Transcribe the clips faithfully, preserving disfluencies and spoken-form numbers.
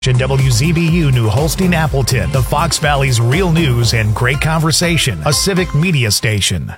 W Z B U New Holstein Appleton, the Fox Valley's real news and great conversation, a civic media station.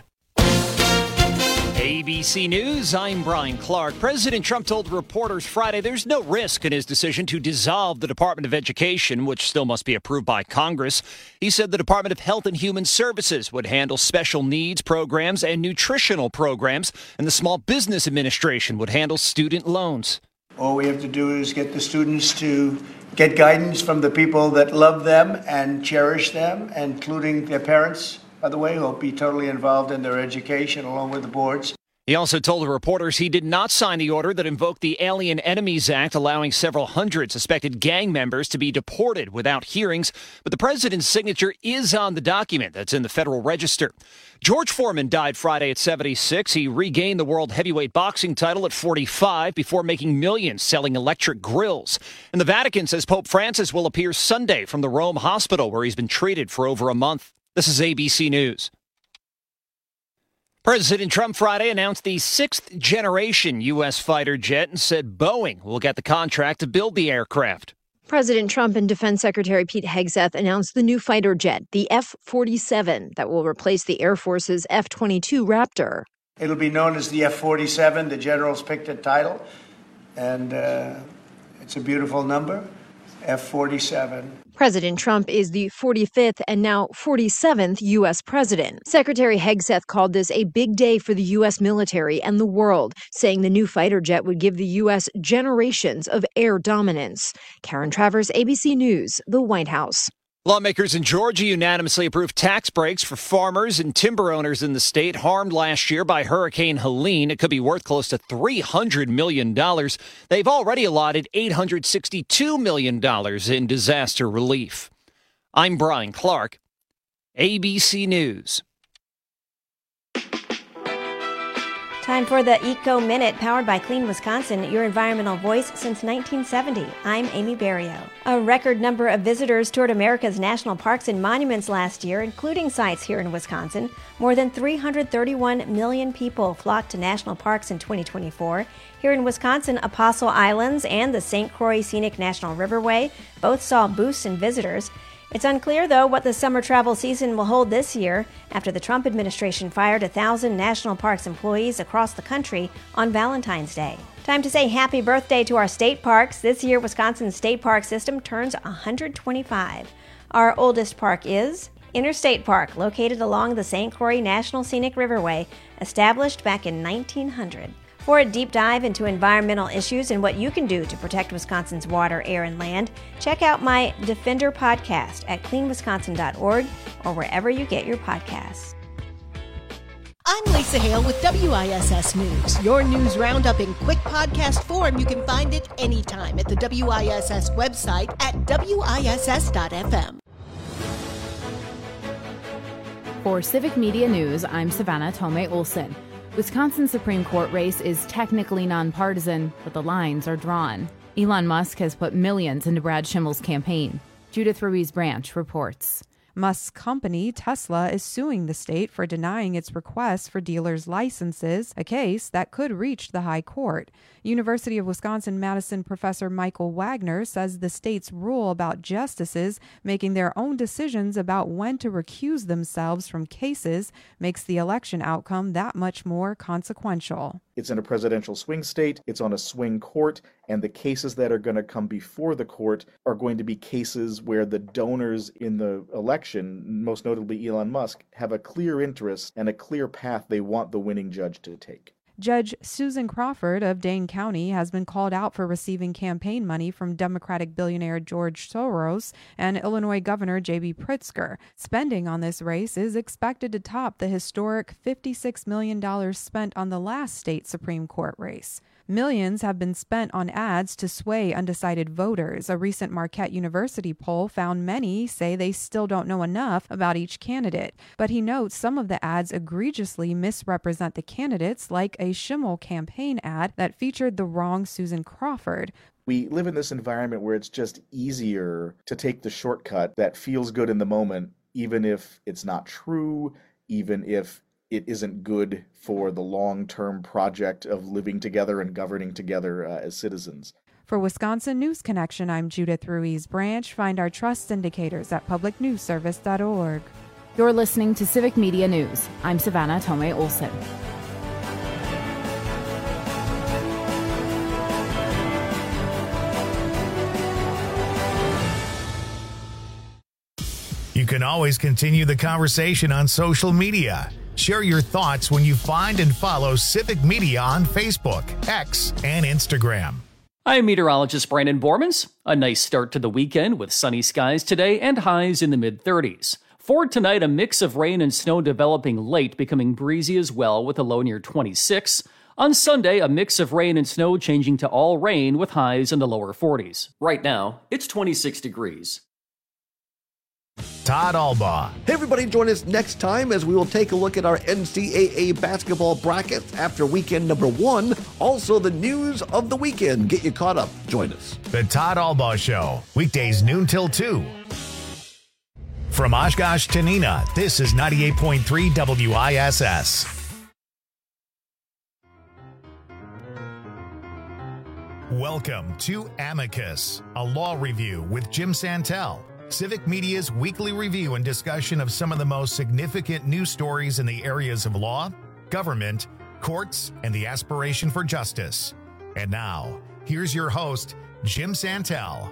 A B C News, I'm Brian Clark. President Trump told reporters Friday there's no risk in his decision to dissolve the Department of Education, which still must be approved by Congress. He said the Department of Health and Human Services would handle special needs programs and nutritional programs, and the Small Business Administration would handle student loans. All we have to do is get the students to get guidance from the people that love them and cherish them, including their parents, by the way, who will be totally involved in their education along with the boards. He also told the reporters he did not sign the order that invoked the Alien Enemies Act, allowing several hundred suspected gang members to be deported without hearings. But the president's signature is on the document that's in the Federal Register. George Foreman died Friday at seventy-six. He regained the world heavyweight boxing title at forty-five before making millions selling electric grills. And the Vatican says Pope Francis will appear Sunday from the Rome hospital where he's been treated for over a month. This is A B C News. President Trump Friday announced the sixth generation U S fighter jet and said Boeing will get the contract to build the aircraft. President Trump and Defense Secretary Pete Hegseth announced the new fighter jet, the F forty-seven, that will replace the Air Force's F twenty-two Raptor. It'll be known as the F forty-seven. The generals picked a title, and uh, it's a beautiful number, F forty-seven. President Trump is the forty-fifth and now forty-seventh U S president. Secretary Hegseth called this a big day for the U S military and the world, saying the new fighter jet would give the U S generations of air dominance. Karen Travers, A B C News, the White House. Lawmakers in Georgia unanimously approved tax breaks for farmers and timber owners in the state harmed last year by Hurricane Helene. It could be worth close to three hundred million dollars. They've already allotted eight hundred sixty-two million dollars in disaster relief. I'm Brian Clark, A B C News. Time for the Eco Minute, powered by Clean Wisconsin, your environmental voice since nineteen seventy. I'm Amy Barrio. A record number of visitors toured America's national parks and monuments last year, including sites here in Wisconsin. More than three hundred thirty-one million people flocked to national parks in twenty twenty-four. Here in Wisconsin, Apostle Islands and the Saint Croix Scenic National Riverway both saw boosts in visitors. It's unclear, though, what the summer travel season will hold this year after the Trump administration fired one thousand national parks employees across the country on Valentine's Day. Time to say happy birthday to our state parks. This year, Wisconsin's state park system turns one hundred twenty-five. Our oldest park is Interstate Park, located along the Saint Croix National Scenic Riverway, established back in nineteen hundred. For a deep dive into environmental issues and what you can do to protect Wisconsin's water, air, and land, check out my Defender podcast at clean wisconsin dot org or wherever you get your podcasts. I'm Lisa Hale with W I S S News. Your news roundup in quick podcast form. You can find it anytime at the W I S S website at W I S S dot F M. For Civic Media News, I'm Savannah Tomei Olson. Wisconsin's Supreme Court race is technically nonpartisan, but the lines are drawn. Elon Musk has put millions into Brad Schimmel's campaign. Judith Ruiz Branch reports. Musk's company, Tesla, is suing the state for denying its requests for dealers' licenses, a case that could reach the high court. University of Wisconsin-Madison professor Michael Wagner says the state's rule about justices making their own decisions about when to recuse themselves from cases makes the election outcome that much more consequential. It's in a presidential swing state, it's on a swing court, and the cases that are going to come before the court are going to be cases where the donors in the election, most notably Elon Musk, have a clear interest and a clear path they want the winning judge to take. Judge Susan Crawford of Dane County has been called out for receiving campaign money from Democratic billionaire George Soros and Illinois Governor J B Pritzker. Spending on this race is expected to top the historic fifty-six million dollars spent on the last state Supreme Court race. Millions have been spent on ads to sway undecided voters. A recent Marquette University poll found many say they still don't know enough about each candidate. But he notes some of the ads egregiously misrepresent the candidates, like a Schimmel campaign ad that featured the wrong Susan Crawford. We live in this environment where it's just easier to take the shortcut that feels good in the moment, even if it's not true, even if it isn't good for the long-term project of living together and governing together uh, as citizens. For Wisconsin News Connection, I'm Judith Ruiz Branch. Find our trust indicators at public news service dot org. You're listening to Civic Media News. I'm Savannah Tomei Olson. You can always continue the conversation on social media. Share your thoughts when you find and follow Civic Media on Facebook, X, and Instagram. I'm meteorologist Brandon Bormans. A nice start to the weekend with sunny skies today and highs in the mid-thirties. For tonight, a mix of rain and snow developing late, becoming breezy as well with a low near twenty-six. On Sunday, a mix of rain and snow changing to all rain with highs in the lower forties. Right now, it's twenty-six degrees. Todd Albaugh. Hey everybody, join us next time as we will take a look at our N C double A basketball brackets after weekend number one. Also the news of the weekend. Get you caught up. Join us. The Todd Albaugh Show, weekdays noon till two. From Oshkosh to Neenah, this is ninety-eight point three W I S S. Welcome to Amicus, a law review with Jim Santel. Civic Media's weekly review and discussion of some of the most significant news stories in the areas of law, government, courts, and the aspiration for justice. And now, here's your host, Jim Santel.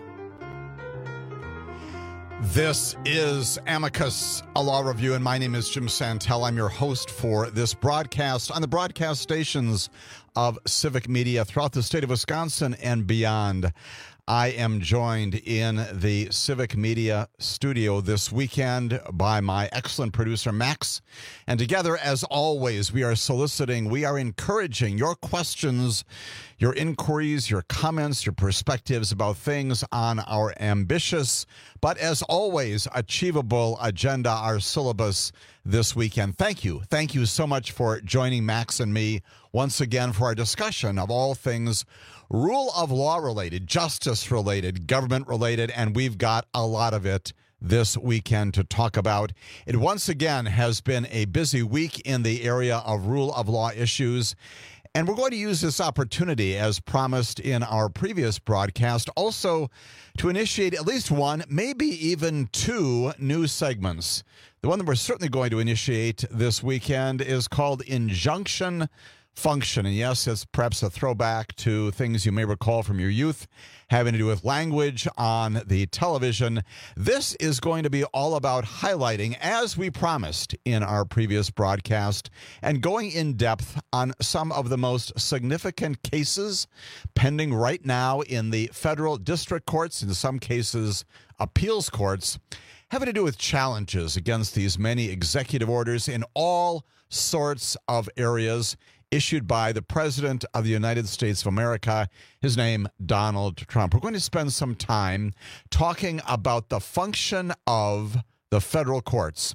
This is Amicus, a law review, and my name is Jim Santel. I'm your host for this broadcast on the broadcast stations of Civic Media throughout the state of Wisconsin and beyond. I am joined in the Civic Media studio this weekend by my excellent producer, Max. And together, as always, we are soliciting, we are encouraging your questions, your inquiries, your comments, your perspectives about things on our ambitious, but as always, achievable agenda, our syllabus this weekend. Thank you. Thank you so much for joining Max and me once again for our discussion of all things rule of law related, justice related, government related, and we've got a lot of it this weekend to talk about. It once again has been a busy week in the area of rule of law issues. And we're going to use this opportunity, as promised in our previous broadcast, also to initiate at least one, maybe even two new segments. The one that we're certainly going to initiate this weekend is called Injunction Function. And yes, it's perhaps a throwback to things you may recall from your youth having to do with language on the television. This is going to be all about highlighting, as we promised in our previous broadcast, and going in depth on some of the most significant cases pending right now in the federal district courts, in some cases appeals courts, having to do with challenges against these many executive orders in all sorts of areas issued by the President of the United States of America, his name, Donald Trump. We're going to spend some time talking about the function of the federal courts,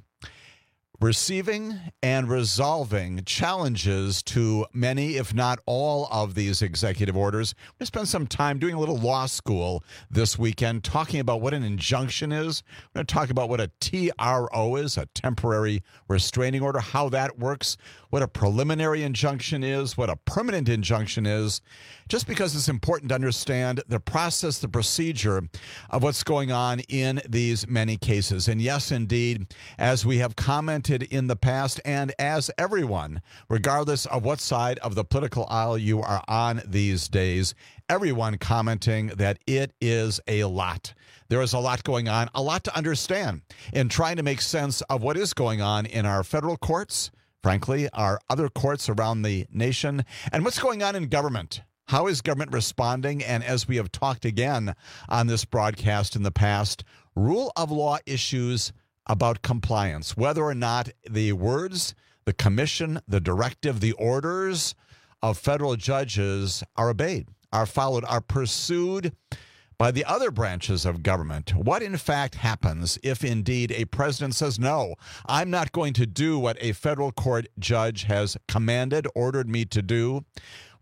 receiving and resolving challenges to many, if not all, of these executive orders. We're going to spend some time doing a little law school this weekend, talking about what an injunction is. We're going to talk about what a T R O is, a temporary restraining order, how that works, what a preliminary injunction is, what a permanent injunction is, just because it's important to understand the process, the procedure of what's going on in these many cases. And yes, indeed, as we have commented in the past, and as everyone, regardless of what side of the political aisle you are on these days, everyone commenting that it is a lot. There is a lot going on, a lot to understand in trying to make sense of what is going on in our federal courts, frankly, our other courts around the nation, and what's going on in government. How is government responding? And as we have talked again on this broadcast in the past, rule of law issues about compliance, whether or not the words, the commission, the directive, the orders of federal judges are obeyed, are followed, are pursued by the other branches of government. What in fact happens if indeed a president says, no, I'm not going to do what a federal court judge has commanded, ordered me to do?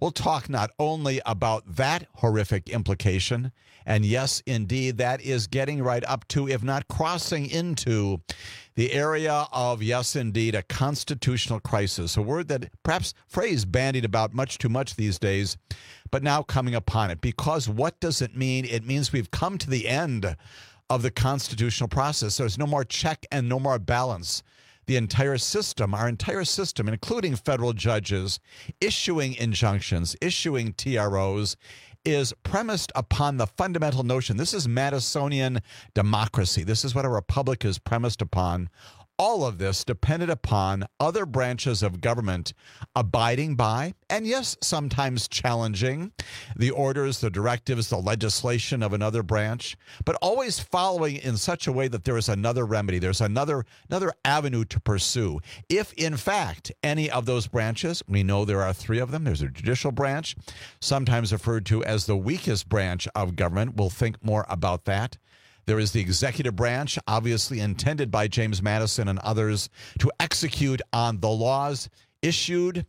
We'll talk not only about that horrific implication, and yes, indeed, that is getting right up to, if not crossing into, the area of, yes, indeed, a constitutional crisis, a word that perhaps phrase bandied about much too much these days, but now coming upon it. Because what does it mean? It means we've come to the end of the constitutional process. There's no more check and no more balance. The entire system, our entire system, including federal judges, issuing injunctions, issuing T R Os, is premised upon the fundamental notion. This is Madisonian democracy. This is what a republic is premised upon. All of this depended upon other branches of government abiding by, and yes, sometimes challenging, the orders, the directives, the legislation of another branch, but always following in such a way that there is another remedy, there's another, another avenue to pursue. If, in fact, any of those branches, we know there are three of them, there's a judicial branch, sometimes referred to as the weakest branch of government. We'll think more about that. There is the executive branch, obviously intended by James Madison and others to execute on the laws issued,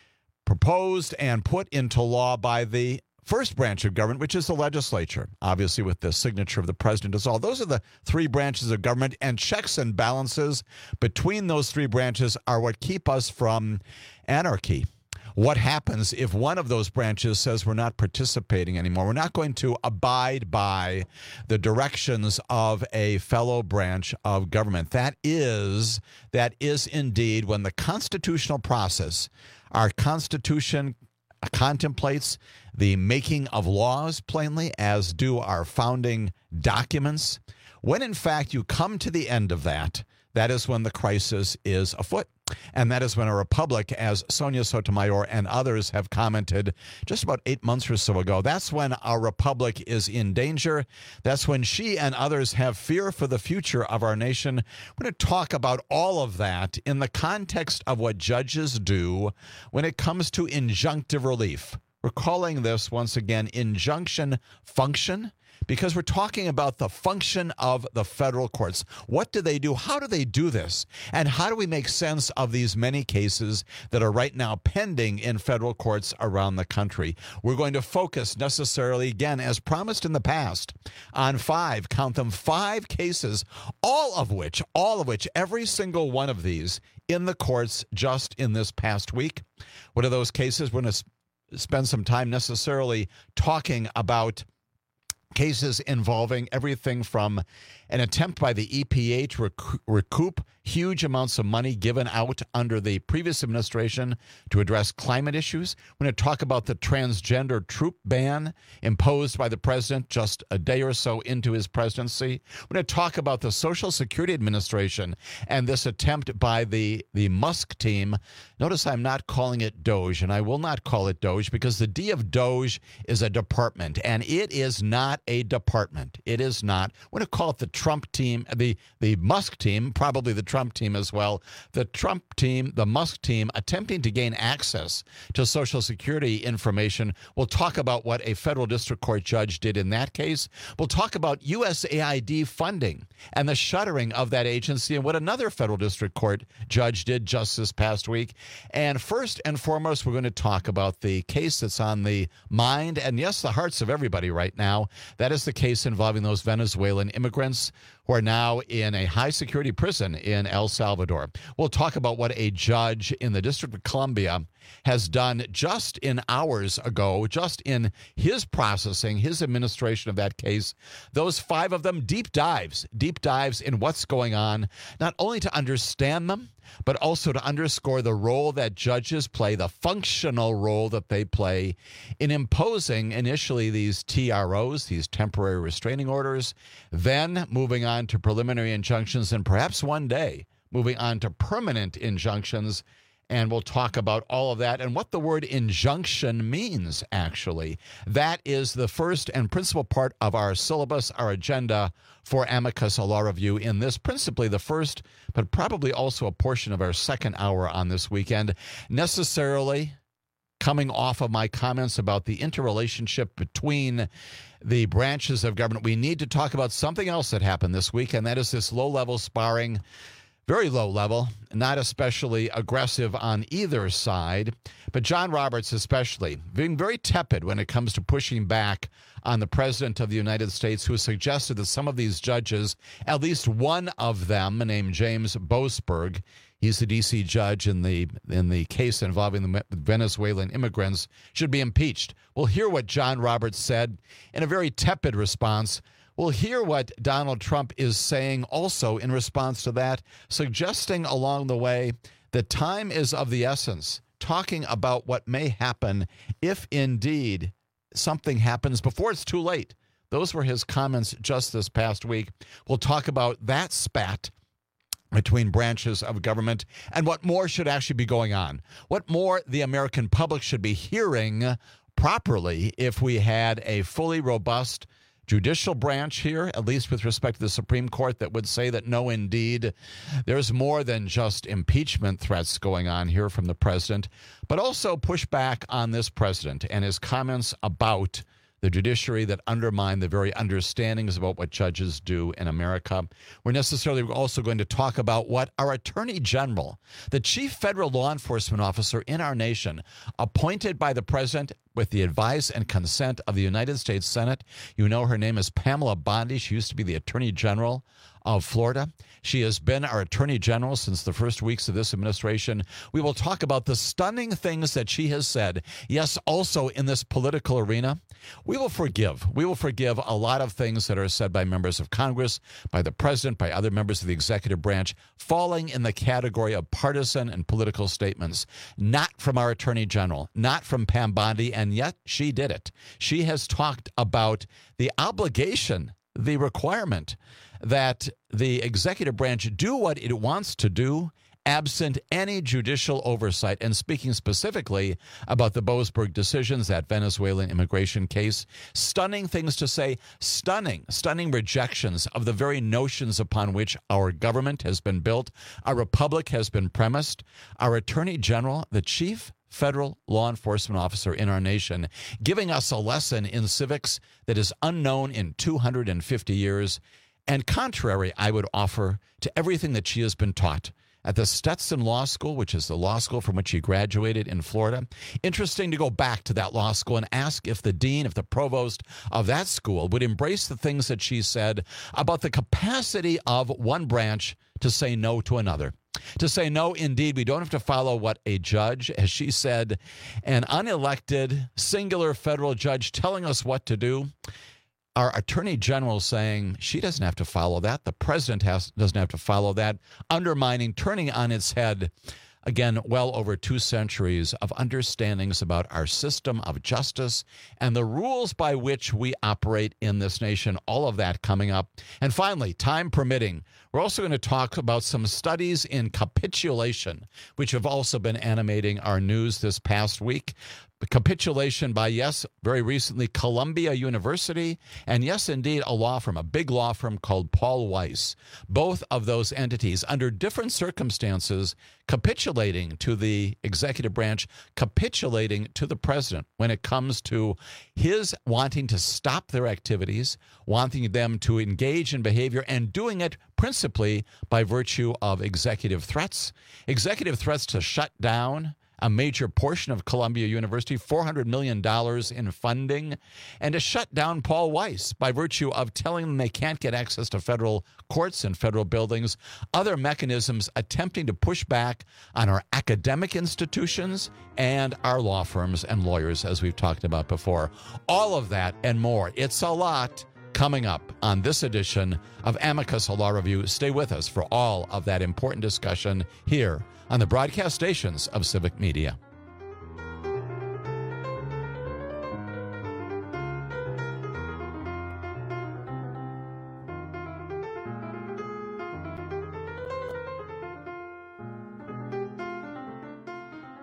proposed, and put into law by the first branch of government, which is the legislature, obviously with the signature of the president as all. Those are the three branches of government, and checks and balances between those three branches are what keep us from anarchy. What happens if one of those branches says we're not participating anymore? We're not going to abide by the directions of a fellow branch of government. That is, that is indeed when the constitutional process, our Constitution contemplates the making of laws plainly, as do our founding documents. When in fact you come to the end of that, that is when the crisis is afoot. And that is when a republic, as Sonia Sotomayor and others have commented just about eight months or so ago, that's when our republic is in danger. That's when she and others have fear for the future of our nation. We're going to talk about all of that in the context of what judges do when it comes to injunctive relief. We're calling this, once again, injunction function, because we're talking about the function of the federal courts. What do they do? How do they do this? And how do we make sense of these many cases that are right now pending in federal courts around the country? We're going to focus necessarily, again, as promised in the past, on five, count them, five cases, all of which, all of which, every single one of these in the courts just in this past week. What are those cases? We're going to spend some time necessarily talking about cases involving everything from an attempt by the E P A to rec- recoup huge amounts of money given out under the previous administration to address climate issues. We're going to talk about the transgender troop ban imposed by the president just a day or so into his presidency. We're going to talk about the Social Security Administration and this attempt by the, the Musk team. Notice I'm not calling it Doge, and I will not call it Doge because the D of Doge is a department, and it is not a department. It is not. We're going to call it the Trump team, the, the Musk team, probably the Trump team as well. The Trump team, the Musk team, attempting to gain access to Social Security information. We'll talk about what a federal district court judge did in that case. We'll talk about U S A I D funding and the shuttering of that agency and what another federal district court judge did just this past week. And first and foremost, we're going to talk about the case that's on the mind and, yes, the hearts of everybody right now. That is the case involving those Venezuelan immigrants who are now in a high-security prison in El Salvador. We'll talk about what a judge in the District of Columbia has done just in hours ago, just in his processing, his administration of that case. Those five of them, deep dives, deep dives in what's going on, not only to understand them, but also to underscore the role that judges play, the functional role that they play in imposing initially these T R Os, these temporary restraining orders, then moving on to preliminary injunctions, and perhaps one day moving on to permanent injunctions. And we'll talk about all of that and what the word injunction means, actually. That is the first and principal part of our syllabus, our agenda for Amicus, a law review in this, principally the first, but probably also a portion of our second hour on this weekend. Necessarily coming off of my comments about the interrelationship between the branches of government, we need to talk about something else that happened this week, and that is this low-level sparring very low level, not especially aggressive on either side, but John Roberts especially, being very tepid when it comes to pushing back on the President of the United States, who suggested that some of these judges, at least one of them named James Boasberg, he's the D C judge in the in the case involving the Venezuelan immigrants, should be impeached. We'll hear what John Roberts said in a very tepid response. We'll hear what Donald Trump is saying also in response to that, suggesting along the way that time is of the essence, talking about what may happen if indeed something happens before it's too late. Those were his comments just this past week. We'll talk about that spat between branches of government and what more should actually be going on, what more the American public should be hearing properly if we had a fully robust judicial branch here, at least with respect to the Supreme Court, that would say that no, indeed, there's more than just impeachment threats going on here from the president, but also push back on this president and his comments about the judiciary that undermine the very understandings about what judges do in America. We're necessarily also going to talk about what our Attorney General, the chief federal law enforcement officer in our nation, appointed by the president with the advice and consent of the United States Senate. You know her name is Pamela Bondi. She used to be the Attorney General of Florida. She has been our Attorney General since the first weeks of this administration. We will talk about the stunning things that she has said. Yes, also in this political arena. We will forgive. We will forgive a lot of things that are said by members of Congress, by the president, by other members of the executive branch, falling in the category of partisan and political statements. Not from our Attorney General, not from Pam Bondi, and yet she did it. She has talked about the obligation, the requirement that the executive branch do what it wants to do absent any judicial oversight, and speaking specifically about the Boasberg decisions, that Venezuelan immigration case. Stunning things to say, stunning, stunning rejections of the very notions upon which our government has been built, our republic has been premised. Our Attorney General, the chief federal law enforcement officer in our nation, giving us a lesson in civics that is unknown in two hundred fifty years, and contrary, I would offer, to everything that she has been taught at the Stetson Law School, which is the law school from which she graduated in Florida. Interesting to go back to that law school and ask if the dean, if the provost of that school would embrace the things that she said about the capacity of one branch to say no to another. To say, no, indeed, we don't have to follow what a judge, as she said, an unelected, singular federal judge telling us what to do. Our Attorney General saying she doesn't have to follow that. The president has, doesn't have to follow that, undermining, turning on its head, again, well over two centuries of understandings about our system of justice and the rules by which we operate in this nation. All of that coming up. And finally, time permitting, we're also going to talk about some studies in capitulation, which have also been animating our news this past week. Capitulation by, yes, very recently, Columbia University, and yes, indeed, a law firm, a big law firm called Paul Weiss. Both of those entities, under different circumstances, capitulating to the executive branch, capitulating to the president when it comes to his wanting to stop their activities, wanting them to engage in behavior, and doing it principally by virtue of executive threats, executive threats to shut down a major portion of Columbia University, four hundred million dollars in funding, and to shut down Paul Weiss by virtue of telling them they can't get access to federal courts and federal buildings, other mechanisms attempting to push back on our academic institutions and our law firms and lawyers, as we've talked about before. All of that and more. It's a lot coming up on this edition of Amicus, a Law Review. Stay with us for all of that important discussion here on the broadcast stations of Civic Media.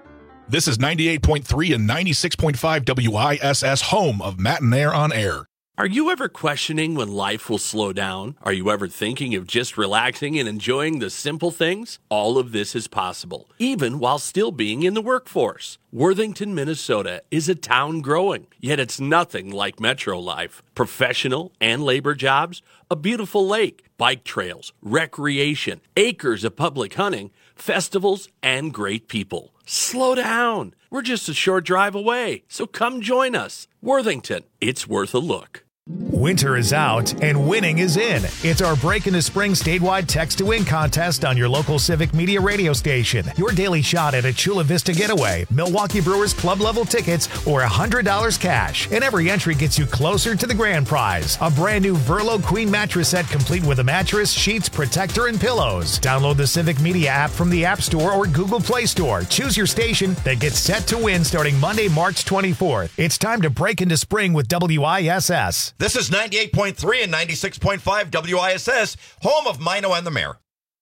This is ninety-eight point three and ninety-six point five W I S S, home of Matt and Air on Air. Are you ever questioning when life will slow down? Are you ever thinking of just relaxing and enjoying the simple things? All of this is possible, even while still being in the workforce. Worthington, Minnesota is a town growing, yet it's nothing like metro life. Professional and labor jobs, a beautiful lake, bike trails, recreation, acres of public hunting, festivals, and great people. Slow down. We're just a short drive away, so come join us. Worthington, it's worth a look. Winter is out and winning is in. It's our Break into Spring statewide Text to Win contest on your local Civic Media radio station. Your daily shot at a Chula Vista getaway, Milwaukee Brewers club level tickets, or one hundred dollars cash. And every entry gets you closer to the grand prize, a brand new Verlo Queen mattress set complete with a mattress, sheets, protector, and pillows. Download the Civic Media app from the App Store or Google Play Store. Choose your station that gets set to win starting Monday, March twenty-fourth. It's time to break into spring with W I S S. This is ninety-eight point three and ninety-six point five W I S S, home of Mino and the Mayor.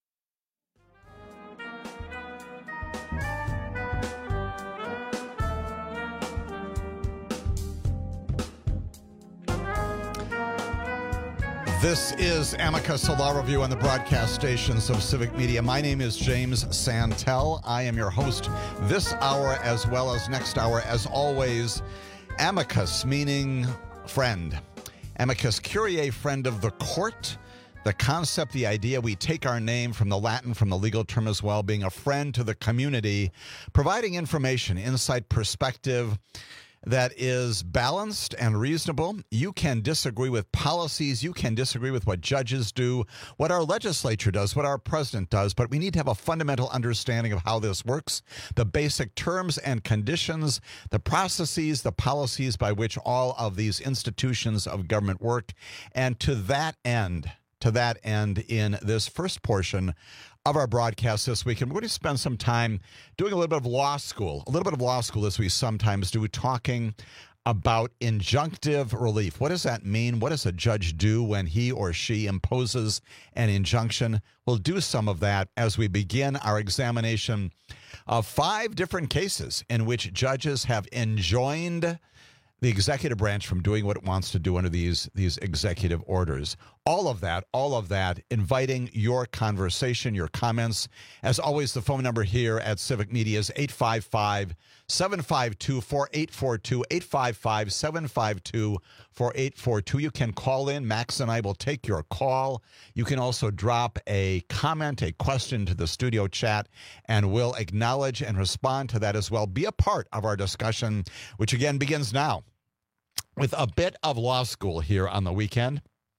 This is Amicus, a law review on the broadcast stations of Civic Media. My name is James Santel. I am your host this hour as well as next hour. As always, amicus meaning friend. Amicus curiae, friend of the court. The concept, the idea, we take our name from the Latin, from the legal term as well, being a friend to the community, providing information, insight, perspective that is balanced and reasonable. You can disagree with policies. You can disagree with what judges do, what our legislature does, what our president does, but we need to have a fundamental understanding of how this works, the basic terms and conditions, the processes, the policies by which all of these institutions of government work. And to that end, to that end, in this first portion of our broadcast this week, and we're going to spend some time doing a little bit of law school, a little bit of law school as we sometimes do, talking about injunctive relief. What does that mean? What does a judge do when he or she imposes an injunction? We'll do some of that as we begin our examination of five different cases in which judges have enjoined the executive branch from doing what it wants to do under these these executive orders. All of that, all of that, inviting your conversation, your comments. As always, the phone number here at Civic Media is eight five five, seven five two, four eight four two, eight five five, seven five two, four eight four two. You can call in. Max and I will take your call. You can also drop a comment, a question to the studio chat, and we'll acknowledge and respond to that as well. Be a part of our discussion, which again begins now with a bit of law school here on the weekend,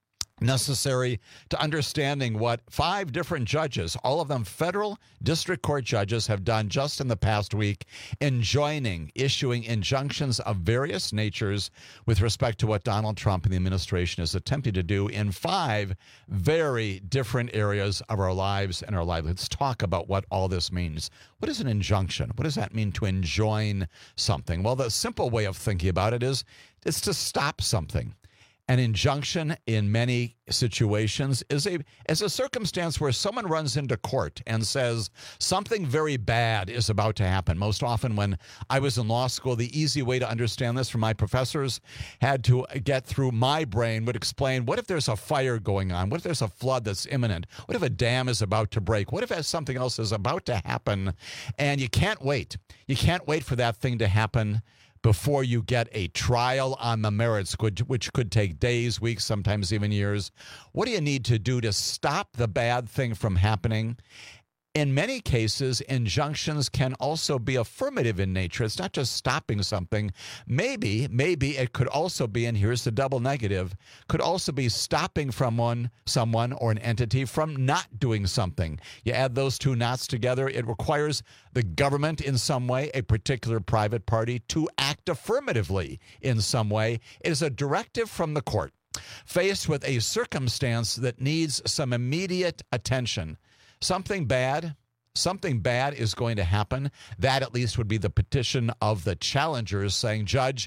necessary to understanding what five different judges, all of them federal district court judges, have done just in the past week, enjoining, issuing injunctions of various natures with respect to what Donald Trump and the administration is attempting to do in five very different areas of our lives and our lives. Let's talk about what all this means. What is an injunction? What does that mean to enjoin something? Well, the simple way of thinking about it is it's to stop something. An injunction in many situations is a is a circumstance where someone runs into court and says something very bad is about to happen. Most often when I was in law school, the easy way to understand this from my professors had to get through my brain would explain, what if there's a fire going on? What if there's a flood that's imminent? What if a dam is about to break? What if something else is about to happen? And you can't wait. You can't wait for that thing to happen before you get a trial on the merits, which could take days, weeks, sometimes even years. What do you need to do to stop the bad thing from happening? In many cases, injunctions can also be affirmative in nature. It's not just stopping something. Maybe, maybe it could also be, and here's the double negative, could also be stopping from one, someone or an entity from not doing something. You add those two knots together, it requires the government in some way, a particular private party, to act affirmatively in some way. It is a directive from the court faced with a circumstance that needs some immediate attention. Something bad, something bad is going to happen. That at least would be the petition of the challengers saying, Judge,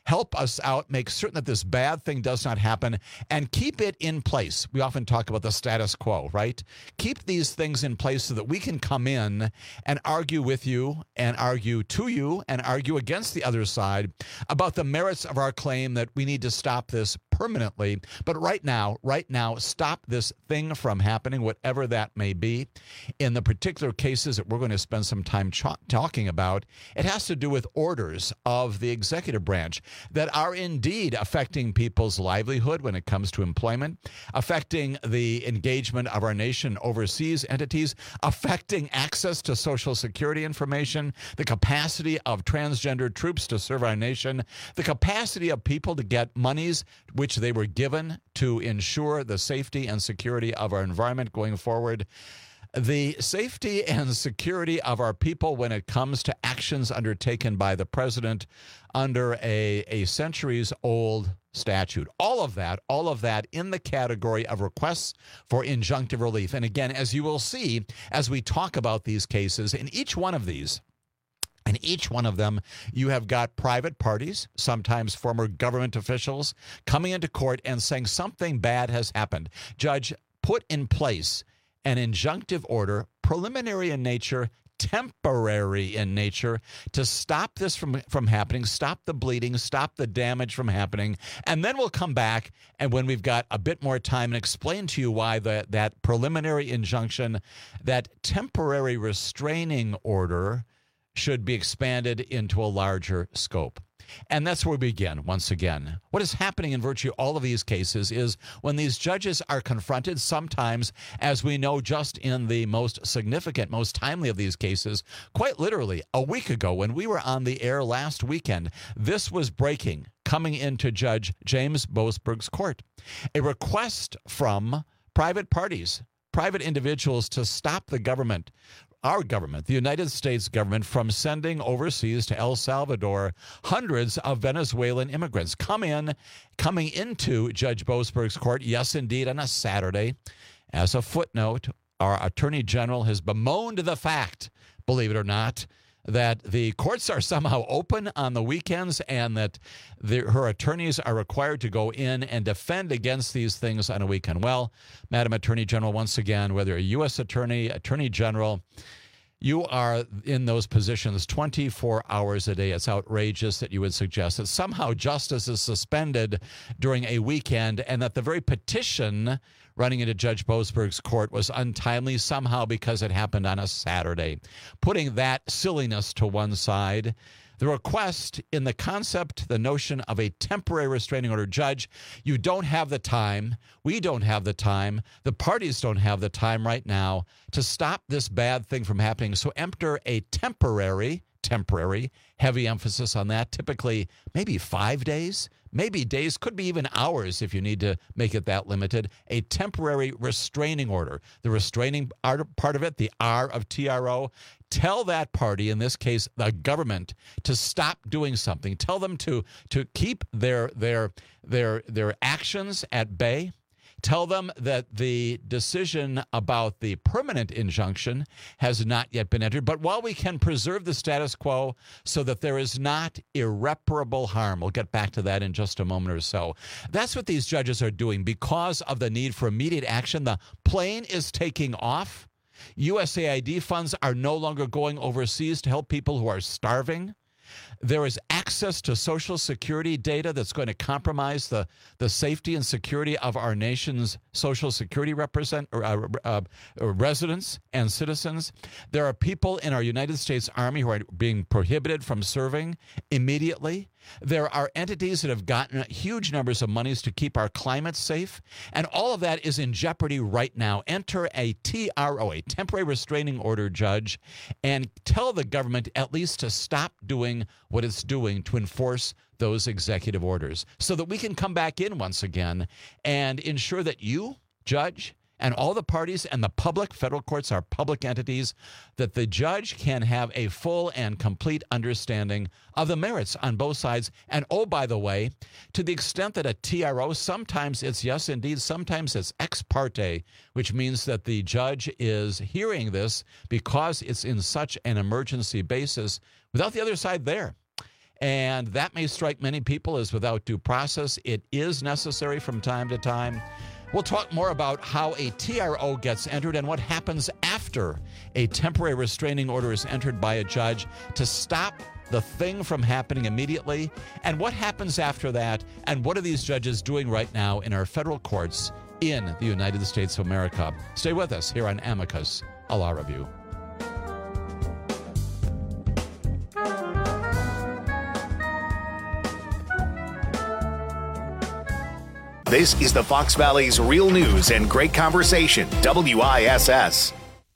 help us out, make certain that this bad thing does not happen, and keep it in place. We often talk about the status quo, right? Keep these things in place so that we can come in and argue with you and argue to you and argue against the other side about the merits of our claim that we need to stop this permanently. But right now, right now, stop this thing from happening, whatever that may be. In the particular cases that we're going to spend some time ch- talking about, it has to do with orders of the executive branch that are indeed affecting people's livelihood when it comes to employment, affecting the engagement of our nation overseas entities, affecting access to Social Security information, the capacity of transgender troops to serve our nation, the capacity of people to get monies which they were given to ensure the safety and security of our environment going forward, the safety and security of our people when it comes to actions undertaken by the president under a, a centuries-old statute. All of that, all of that in the category of requests for injunctive relief. And again, as you will see, as we talk about these cases, in each one of these, in each one of them, you have got private parties, sometimes former government officials, coming into court and saying something bad has happened. Judge, put in place an injunctive order, preliminary in nature, temporary in nature, to stop this from, from happening, stop the bleeding, stop the damage from happening, and then we'll come back and when we've got a bit more time and explain to you why the, that preliminary injunction, that temporary restraining order should be expanded into a larger scope. And that's where we begin once again. What is happening in virtually all of these cases is when these judges are confronted, sometimes, as we know just in the most significant, most timely of these cases, quite literally a week ago when we were on the air last weekend, this was breaking, coming into Judge James Boasberg's court. A request from private parties, private individuals to stop the government, our government, the United States government, from sending overseas to El Salvador hundreds of Venezuelan immigrants come in, coming into Judge Boasberg's court, yes, indeed, on a Saturday. As a footnote, our Attorney General has bemoaned the fact, believe it or not, that the courts are somehow open on the weekends and that the, her attorneys are required to go in and defend against these things on a weekend. Well, Madam Attorney General, once again, whether a U S attorney, Attorney General, you are in those positions twenty-four hours a day. It's outrageous that you would suggest that somehow justice is suspended during a weekend and that the very petition running into Judge Boasberg's court was untimely somehow because it happened on a Saturday. Putting that silliness to one side, the request in the concept, the notion of a temporary restraining order, Judge, you don't have the time, we don't have the time, the parties don't have the time right now to stop this bad thing from happening. So enter a temporary, temporary, heavy emphasis on that, typically maybe five days, maybe days, could be even hours if you need to make it that limited, a temporary restraining order. The restraining part of it, the R of T R O, tell that party, in this case the government, to stop doing something. Tell them to to keep their their their their actions at bay. Tell them that the decision about the permanent injunction has not yet been entered. But while we can preserve the status quo so that there is not irreparable harm, we'll get back to that in just a moment or so. That's what these judges are doing because of the need for immediate action. The plane is taking off. U S A I D funds are no longer going overseas to help people who are starving. There is access to Social Security data that's going to compromise the, the safety and security of our nation's Social Security represent, uh, uh, residents and citizens. There are people in our United States Army who are being prohibited from serving immediately. There are entities that have gotten huge numbers of monies to keep our climate safe, and all of that is in jeopardy right now. Enter a T R O, a temporary restraining order, Judge, and tell the government at least to stop doing what it's doing to enforce those executive orders so that we can come back in once again and ensure that you, Judge, and all the parties and the public, federal courts are public entities, that the judge can have a full and complete understanding of the merits on both sides. And oh, by the way, to the extent that a T R O, sometimes it's yes, indeed, sometimes it's ex parte, which means that the judge is hearing this because it's in such an emergency basis without the other side there. And that may strike many people as without due process. It is necessary from time to time. We'll talk more about how a T R O gets entered and what happens after a temporary restraining order is entered by a judge to stop the thing from happening immediately, and what happens after that, and what are these judges doing right now in our federal courts in the United States of America. Stay with us here on Amicus, a Law Review. This is the Fox Valley's Real News and Great Conversation, W I S S.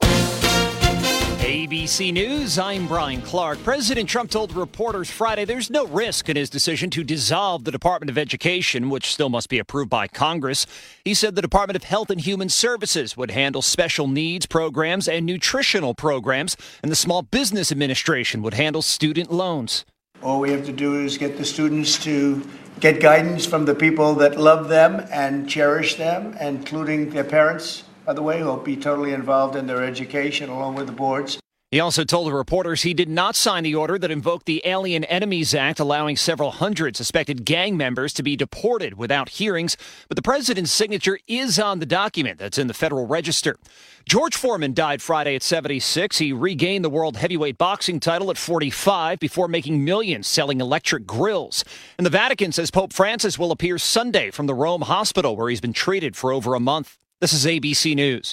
A B C News, I'm Brian Clark. President Trump told reporters Friday there's no risk in his decision to dissolve the Department of Education, which still must be approved by Congress. He said the Department of Health and Human Services would handle special needs programs and nutritional programs, and the Small Business Administration would handle student loans. All we have to do is get the students to get guidance from the people that love them and cherish them, including their parents, by the way, who will be totally involved in their education along with the boards. He also told the reporters he did not sign the order that invoked the Alien Enemies Act, allowing several hundred suspected gang members to be deported without hearings. But the president's signature is on the document that's in the Federal Register. George Foreman died Friday at seventy-six. He regained the world heavyweight boxing title at forty-five before making millions selling electric grills. And the Vatican says Pope Francis will appear Sunday from the Rome hospital where he's been treated for over a month. This is A B C News.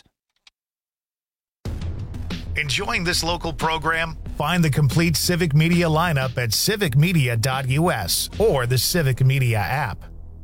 Enjoying this local program? Find the complete Civic Media lineup at civic media dot U S or the Civic Media app.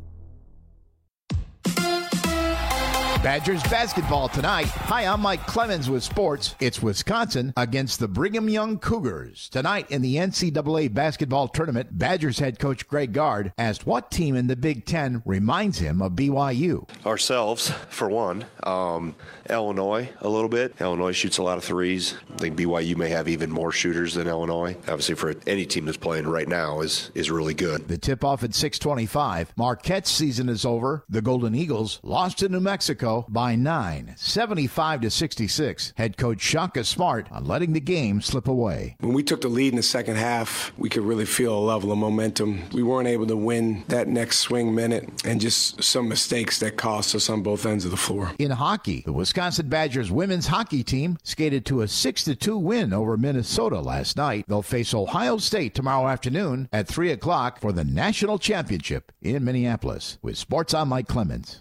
Badgers basketball tonight. Hi, I'm Mike Clemens with sports. It's Wisconsin against the Brigham Young Cougars. Tonight in the N C double A basketball tournament, Badgers head coach Greg Gard asked what team in the Big Ten reminds him of B Y U. Ourselves, for one. Um, Illinois, a little bit. Illinois shoots a lot of threes. I think B Y U may have even more shooters than Illinois. Obviously, for any team that's playing right now is, is really good. The tip-off at six twenty-five. Marquette's season is over. The Golden Eagles lost to New Mexico by nine, seventy-five to sixty-six. Head coach Shaka Smart on letting the game slip away. When we took the lead in the second half, we could really feel a level of momentum. We weren't able to win that next swing minute, and just some mistakes that cost us on both ends of the floor. In hockey, the Wisconsin Badgers women's hockey team skated to a six to two win over Minnesota last night. They'll face Ohio State tomorrow afternoon at three o'clock for the national championship in Minneapolis. With sports, I'm Mike Clemens.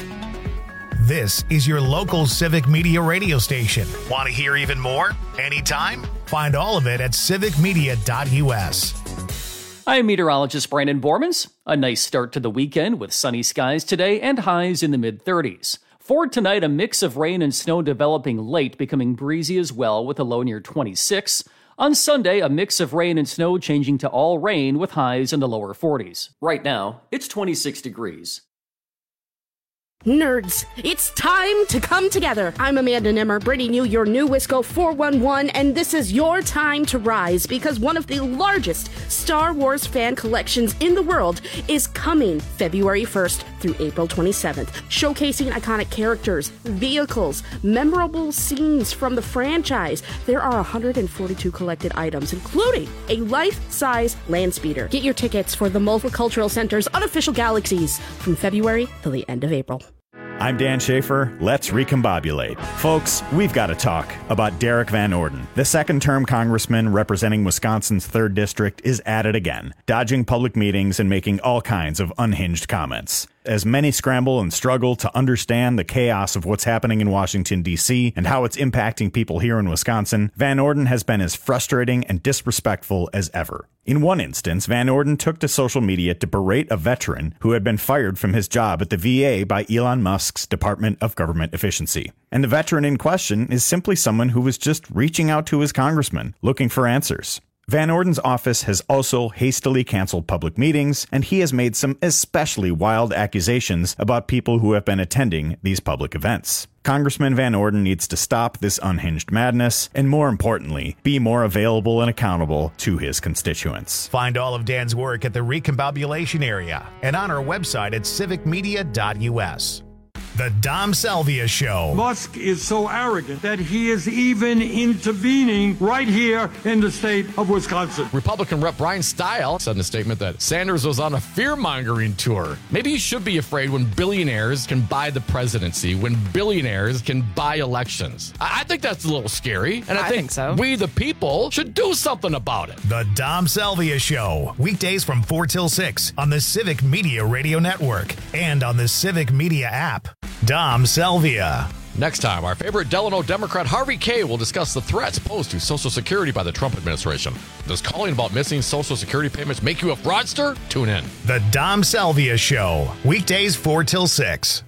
This is your local Civic Media radio station. Want to hear even more? Anytime? Find all of it at civic media dot U S. I'm meteorologist Brandon Bormans. A nice start to the weekend with sunny skies today and highs in the mid-thirties. For tonight, a mix of rain and snow developing late, becoming breezy as well with a low near twenty-six. On Sunday, a mix of rain and snow changing to all rain with highs in the lower forties. Right now, it's twenty-six degrees. Nerds, it's time to come together. I'm Amanda Nimmer, bringing you your new Wisco four one one, and this is your time to rise because one of the largest Star Wars fan collections in the world is coming February first through April twenty-seventh, showcasing iconic characters, vehicles, memorable scenes from the franchise. There are one hundred forty-two collected items, including a life-size land speeder. Get your tickets for the Multicultural Center's unofficial galaxies from February till the end of April. I'm Dan Schaefer. Let's recombobulate. Folks, we've got to talk about Derek Van Orden. The second-term congressman representing Wisconsin's third District is at it again, dodging public meetings and making all kinds of unhinged comments. As many scramble and struggle to understand the chaos of what's happening in Washington, D C and how it's impacting people here in Wisconsin, Van Orden has been as frustrating and disrespectful as ever. In one instance, Van Orden took to social media to berate a veteran who had been fired from his job at the V A by Elon Musk's Department of Government Efficiency. And the veteran in question is simply someone who was just reaching out to his congressman, looking for answers. Van Orden's office has also hastily canceled public meetings, and he has made some especially wild accusations about people who have been attending these public events. Congressman Van Orden needs to stop this unhinged madness, and more importantly, be more available and accountable to his constituents. Find all of Dan's work at the Recombobulation area and on our website at civic media dot U S. The Dom Salvia Show. Musk is so arrogant that he is even intervening right here in the state of Wisconsin. Republican Rep Brian Stile said in a statement that Sanders was on a fear-mongering tour. Maybe you should be afraid when billionaires can buy the presidency, when billionaires can buy elections. I, I think that's a little scary, and I, I think, think so. we, the people, should do something about it. The Dom Salvia Show. Weekdays from four till six on the Civic Media Radio Network and on the Civic Media app. Dom Salvia. Next time, our favorite Delano Democrat Harvey Kaye will discuss the threats posed to Social Security by the Trump administration. Does calling about missing Social Security payments make you a fraudster? Tune in. The Dom Salvia Show. Weekdays four till six.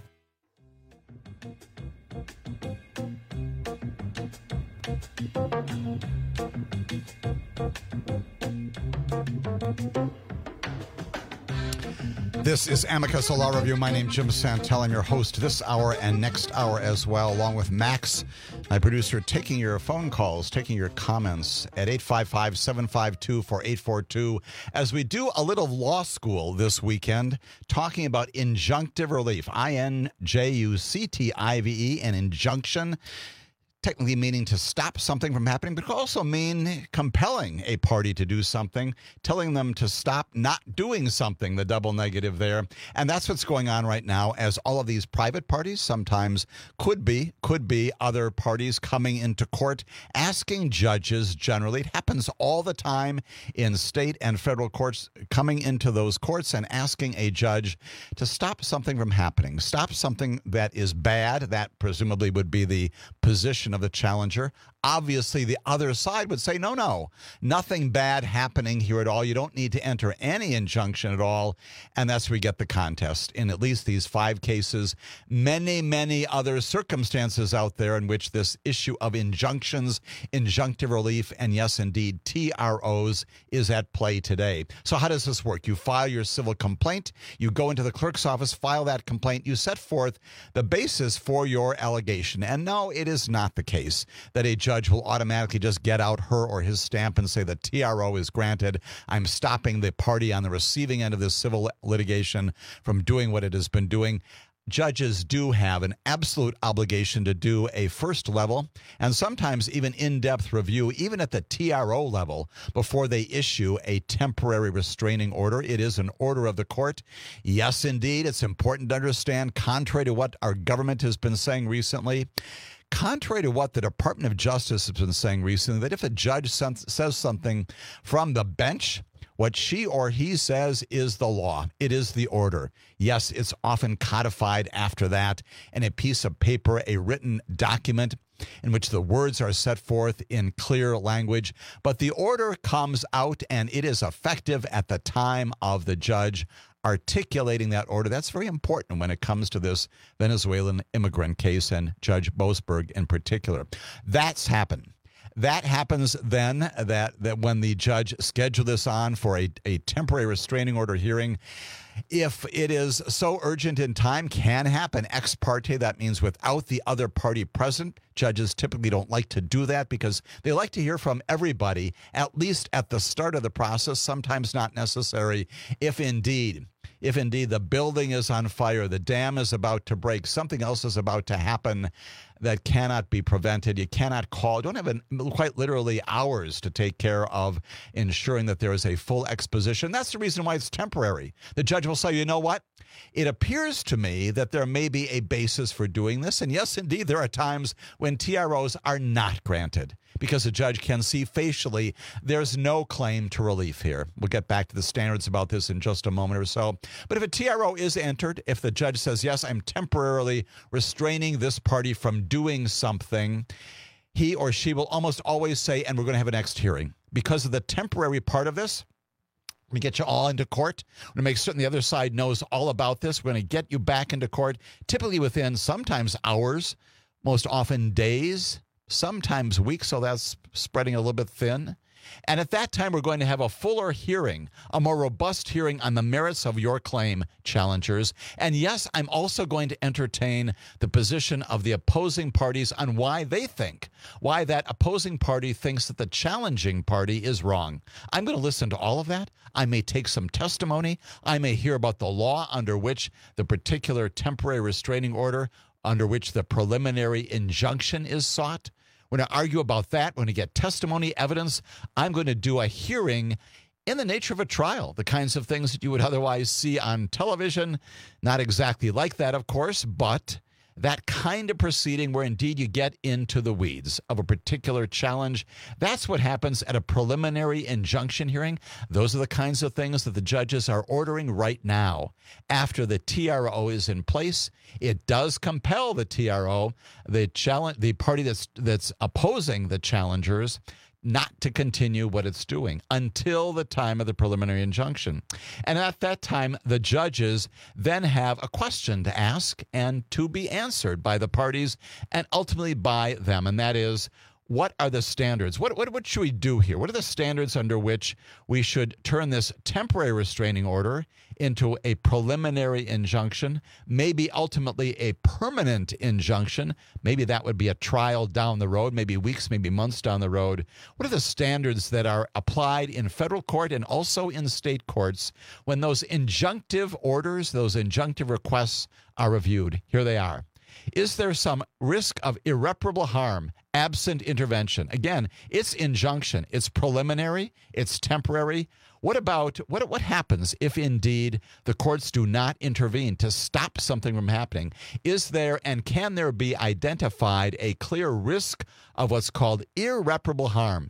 This is Amicus Law Review. My name's Jim Santel. I'm your host this hour and next hour as well, along with Max, my producer, taking your phone calls, taking your comments at eight five five, seven five two, four eight four two as we do a little law school this weekend, talking about injunctive relief, I N J U C T I V E, an injunction. Technically meaning to stop something from happening, but could also mean compelling a party to do something, telling them to stop not doing something, the double negative there. And that's what's going on right now as all of these private parties, sometimes could be, could be other parties coming into court, asking judges generally. It happens all the time in state and federal courts, coming into those courts and asking a judge to stop something from happening, stop something that is bad. That presumably would be the position of the challenger. Obviously, the other side would say, no, no, nothing bad happening here at all. You don't need to enter any injunction at all. And that's where we get the contest in at least these five cases. Many, many other circumstances out there in which this issue of injunctions, injunctive relief, and yes, indeed, T R Os is at play today. So how does this work? You file your civil complaint. You go into the clerk's office, file that complaint. You set forth the basis for your allegation. And no, it is not the case that a judge will automatically just get out her or his stamp and say the T R O is granted. I'm stopping the party on the receiving end of this civil litigation from doing what it has been doing. Judges do have an absolute obligation to do a first level and sometimes even in-depth review, even at the T R O level, before they issue a temporary restraining order. It is an order of the court. Yes, indeed, it's important to understand, contrary to what our government has been saying recently, contrary to what the Department of Justice has been saying recently, that if a judge says something from the bench, what she or he says is the law. It is the order. Yes, it's often codified after that in a piece of paper, a written document in which the words are set forth in clear language. But the order comes out and it is effective at the time of the judge articulating that order. That's very important when it comes to this Venezuelan immigrant case and Judge Boasberg in particular. That's happened. That happens then that, that when the judge scheduled this on for a, a temporary restraining order hearing, if it is so urgent in time, can happen ex parte. That means without the other party present. Judges typically don't like to do that because they like to hear from everybody, at least at the start of the process, sometimes not necessary, if indeed If indeed the building is on fire, the dam is about to break, something else is about to happen that cannot be prevented. You cannot call. You don't have an, quite literally hours to take care of ensuring that there is a full exposition. That's the reason why it's temporary. The judge will say, you know what? It appears to me that there may be a basis for doing this. And yes, indeed, there are times when T R Os are not granted because the judge can see facially there's no claim to relief here. We'll get back to the standards about this in just a moment or so. But if a T R O is entered, if the judge says, yes, I'm temporarily restraining this party from doing something, he or she will almost always say, and we're going to have a next hearing. Because of the temporary part of this, we get you all into court. We're going to make certain the other side knows all about this. We're going to get you back into court, typically within sometimes hours, most often days, sometimes weeks, so that's spreading a little bit thin. And at that time, we're going to have a fuller hearing, a more robust hearing on the merits of your claim, challengers. And yes, I'm also going to entertain the position of the opposing parties on why they think, why that opposing party thinks that the challenging party is wrong. I'm going to listen to all of that. I may take some testimony. I may hear about the law under which the particular temporary restraining order, under which the preliminary injunction is sought. We're going to argue about that. We're going to get testimony, evidence. I'm going to do a hearing in the nature of a trial, the kinds of things that you would otherwise see on television. Not exactly like that, of course, but that kind of proceeding where indeed you get into the weeds of a particular challenge. That's what happens at a preliminary injunction hearing. Those are the kinds of things that the judges are ordering right now. After the T R O is in place, it does compel the T R O, the challenge, the party that's that's opposing the challengers, not to continue what it's doing until the time of the preliminary injunction. And at that time, the judges then have a question to ask and to be answered by the parties and ultimately by them. And that is, what are the standards? What, what, what should we do here? What are the standards under which we should turn this temporary restraining order into a preliminary injunction, maybe ultimately a permanent injunction? Maybe that would be a trial down the road, maybe weeks, maybe months down the road. What are the standards that are applied in federal court and also in state courts when those injunctive orders, those injunctive requests are reviewed? Here they are. Is there some risk of irreparable harm absent intervention? Again, it's injunction. It's preliminary. It's temporary. What about what what happens if indeed the courts do not intervene to stop something from happening? Is there and can there be identified a clear risk of what's called irreparable harm?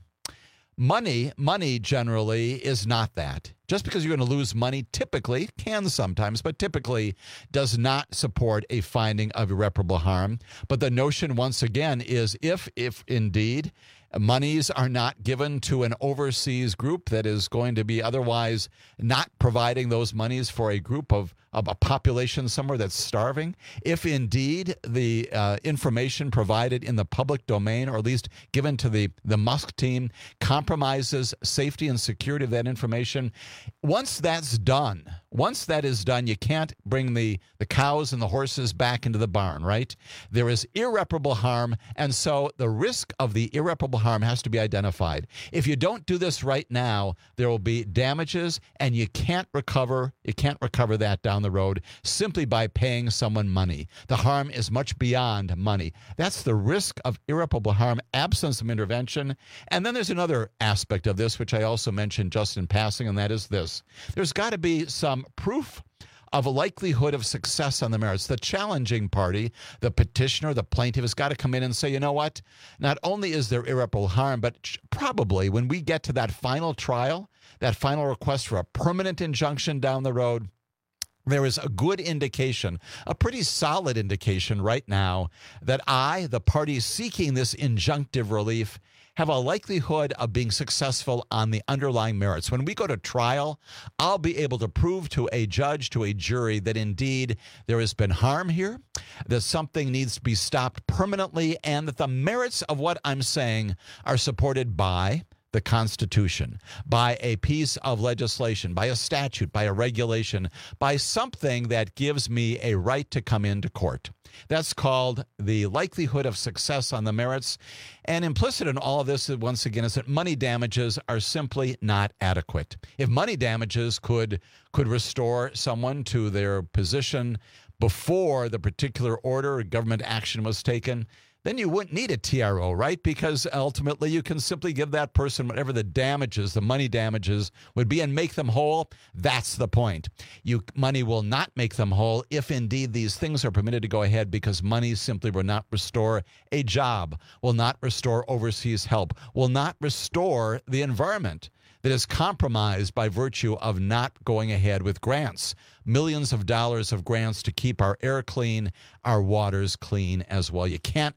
Money, money generally is not that. Just because you're going to lose money, typically, can sometimes, but typically does not support a finding of irreparable harm. But the notion, once again, is if, if indeed monies are not given to an overseas group that is going to be otherwise not providing those monies for a group of, of a population somewhere that's starving, if indeed the uh, information provided in the public domain, or at least given to the, the Musk team, compromises safety and security of that information, once that's done, once that is done, you can't bring the, the cows and the horses back into the barn, right? There is irreparable harm, and so the risk of the irreparable harm has to be identified. If you don't do this right now, there will be damages, and you can't recover, you can't recover that down the road simply by paying someone money. The harm is much beyond money. That's the risk of irreparable harm, absence of intervention. And then there's another aspect of this, which I also mentioned just in passing, and that is this. There's got to be some proof of a likelihood of success on the merits. The challenging party, the petitioner, the plaintiff, has got to come in and say, you know what? Not only is there irreparable harm, but probably when we get to that final trial, that final request for a permanent injunction down the road, there is a good indication, a pretty solid indication right now that I, the party seeking this injunctive relief, have a likelihood of being successful on the underlying merits. When we go to trial, I'll be able to prove to a judge, to a jury, that indeed there has been harm here, that something needs to be stopped permanently, and that the merits of what I'm saying are supported by the Constitution, by a piece of legislation, by a statute, by a regulation, by something that gives me a right to come into court. That's called the likelihood of success on the merits. And implicit in all of this, once again, is that money damages are simply not adequate. If money damages could could restore someone to their position before the particular order or government action was taken, then you wouldn't need a T R O, right? Because ultimately you can simply give that person whatever the damages, the money damages would be, and make them whole. That's the point. You money will not make them whole if indeed these things are permitted to go ahead, because money simply will not restore a job, will not restore overseas help, will not restore the environment that is compromised by virtue of not going ahead with grants. Millions of dollars of grants to keep our air clean, our waters clean as well. You can't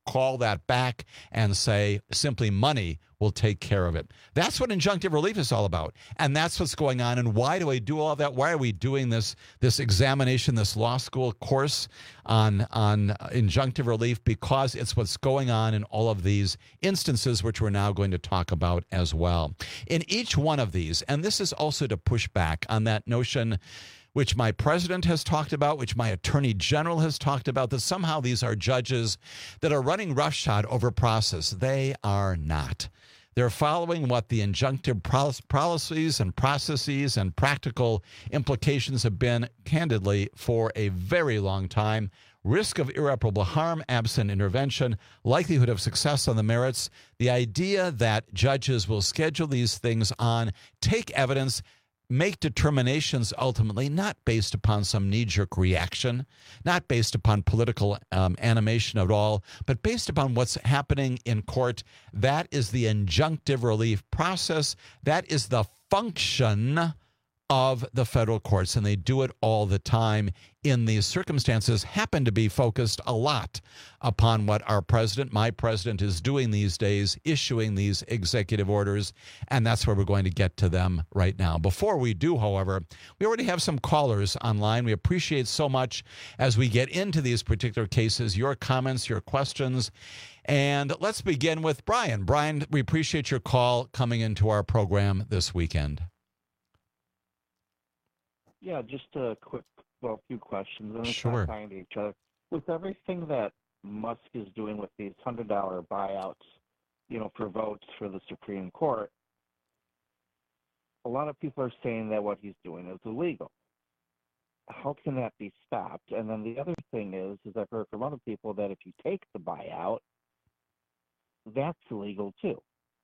call that back and say simply money will take care of it. That's what injunctive relief is all about. And that's what's going on. And why do I do all that? Why are we doing this this examination, this law school course on, on injunctive relief? Because it's what's going on in all of these instances, which we're now going to talk about as well. In each one of these, and this is also to push back on that notion which my president has talked about, which my attorney general has talked about, that somehow these are judges that are running roughshod over process. They are not. They're following what the injunctive policies and processes and practical implications have been, candidly, for a very long time. Risk of irreparable harm, absent intervention, likelihood of success on the merits, the idea that judges will schedule these things on, take evidence, make determinations ultimately not based upon some knee-jerk reaction, not based upon political um, animation at all, but based upon what's happening in court. That is the injunctive relief process. That is the function of the federal courts, and they do it all the time in these circumstances, happen to be focused a lot upon what our president, my president, is doing these days, issuing these executive orders, and that's where we're going to get to them right now. Before we do, however, we already have some callers online. We appreciate so much as we get into these particular cases, your comments, your questions, and let's begin with Brian. Brian, we appreciate your call coming into our program this weekend. Yeah, just a quick, well, few questions. And sure. Tying to each other. With everything that Musk is doing with these hundred dollar buyouts, you know, for votes for the Supreme Court, a lot of people are saying that what he's doing is illegal. How can that be stopped? And then the other thing is, is I've heard from other people that if you take the buyout, that's illegal too.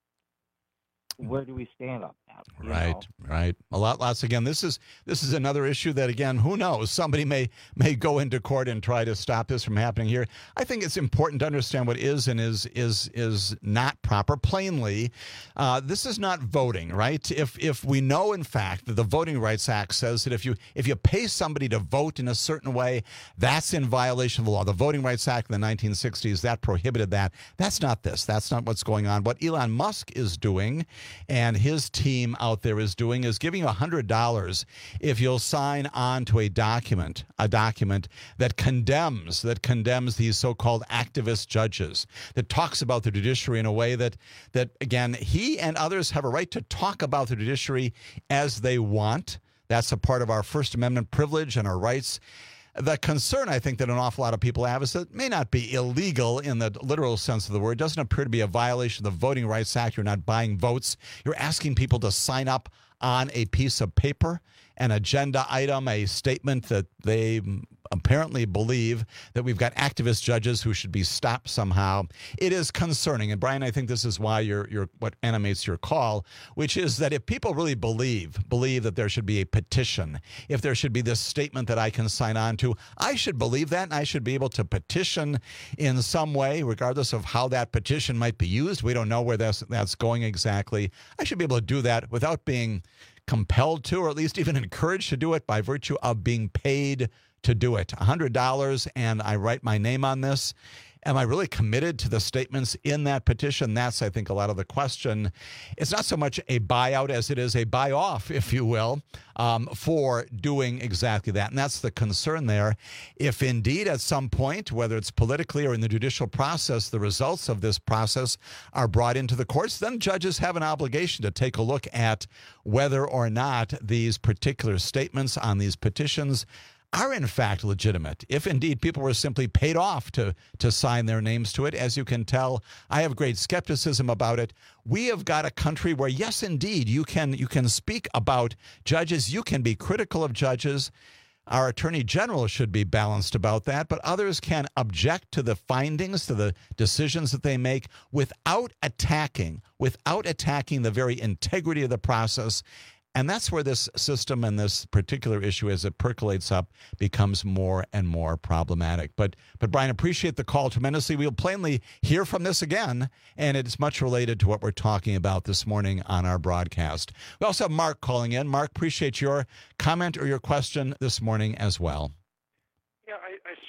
Where do we stand on that? Right, know? right. A lot, lots. Again, this is this is another issue that, again, who knows? Somebody may may go into court and try to stop this from happening here. I think it's important to understand what is and is is is not proper. Plainly, uh, this is not voting, right? If if we know, in fact, that the Voting Rights Act says that if you if you pay somebody to vote in a certain way, that's in violation of the law. The Voting Rights Act in the nineteen sixties, that prohibited that. That's not this. That's not what's going on. What Elon Musk is doing and his team out there is doing is giving you one hundred dollars if you'll sign on to a document, a document that condemns, that condemns these so-called activist judges, that talks about the judiciary in a way that, that again, he and others have a right to talk about the judiciary as they want. That's a part of our First Amendment privilege and our rights. The concern, I think, that an awful lot of people have is that it may not be illegal in the literal sense of the word. It doesn't appear to be a violation of the Voting Rights Act. You're not buying votes. You're asking people to sign up on a piece of paper, an agenda item, a statement that they apparently believe that we've got activist judges who should be stopped somehow. It is concerning. And Brian, I think this is why you're, you're what animates your call, which is that if people really believe, believe that there should be a petition, if there should be this statement that I can sign on to, I should believe that and I should be able to petition in some way, regardless of how that petition might be used. We don't know where that's, that's going exactly. I should be able to do that without being compelled to, or at least even encouraged to do it by virtue of being paid to do it. one hundred dollars, and I write my name on this. Am I really committed to the statements in that petition? That's, I think, a lot of the question. It's not so much a buyout as it is a buy-off, if you will, um, for doing exactly that. And that's the concern there. If indeed at some point, whether it's politically or in the judicial process, the results of this process are brought into the courts, then judges have an obligation to take a look at whether or not these particular statements on these petitions are in fact legitimate. If indeed people were simply paid off to, to sign their names to it, as you can tell, I have great skepticism about it. We have got a country where, yes, indeed, you can you can speak about judges, you can be critical of judges. Our attorney general should be balanced about that, but others can object to the findings, to the decisions that they make without attacking, without attacking the very integrity of the process. And that's where this system and this particular issue, as it percolates up, becomes more and more problematic. But, but Brian, appreciate the call tremendously. We'll plainly hear from this again, and it's much related to what we're talking about this morning on our broadcast. We also have Mark calling in. Mark, appreciate your comment or your question this morning as well. Yeah, I, I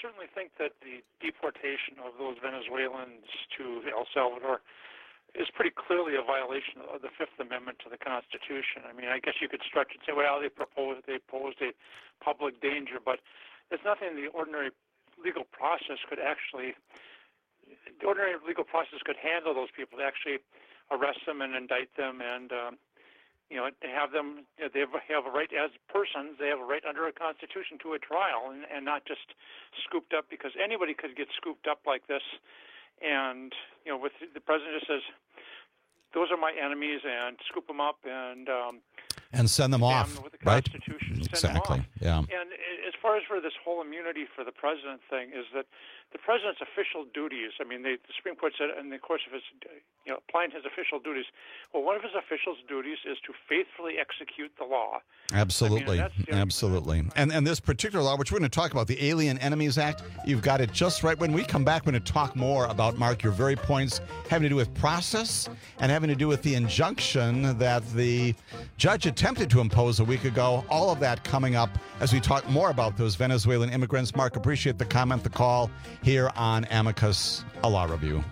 certainly think that the deportation of those Venezuelans to El Salvador is pretty clearly a violation of the Fifth Amendment to the Constitution. I mean, I guess you could stretch and say, well, they proposed they posed a public danger, but there's nothing the ordinary legal process could actually, the ordinary legal process could handle those people, to actually arrest them and indict them and, um, you know, to have them, you know, they have, have a right as persons, they have a right under a constitution to a trial, and, and not just scooped up, because anybody could get scooped up like this. And, you know, with the president just says, those are my enemies, and scoop them up and um, and send them off, with the right? Constitution, send Exactly. them off. Yeah. And as far as for this whole immunity for the president thing, is that the president's official duties, I mean, they, the Supreme Court said in the course of his, you know, applying his official duties, well, one of his official duties is to faithfully execute the law. Absolutely. I mean, and Absolutely. And and this particular law, which we're going to talk about, the Alien Enemies Act, you've got it just right. When we come back, we're going to talk more about, Mark, your very points having to do with process and having to do with the injunction that the judge attempted to impose a week ago. All of that coming up as we talk more about those Venezuelan immigrants. Mark, appreciate the comment, the call here on Amicus, a Law Review.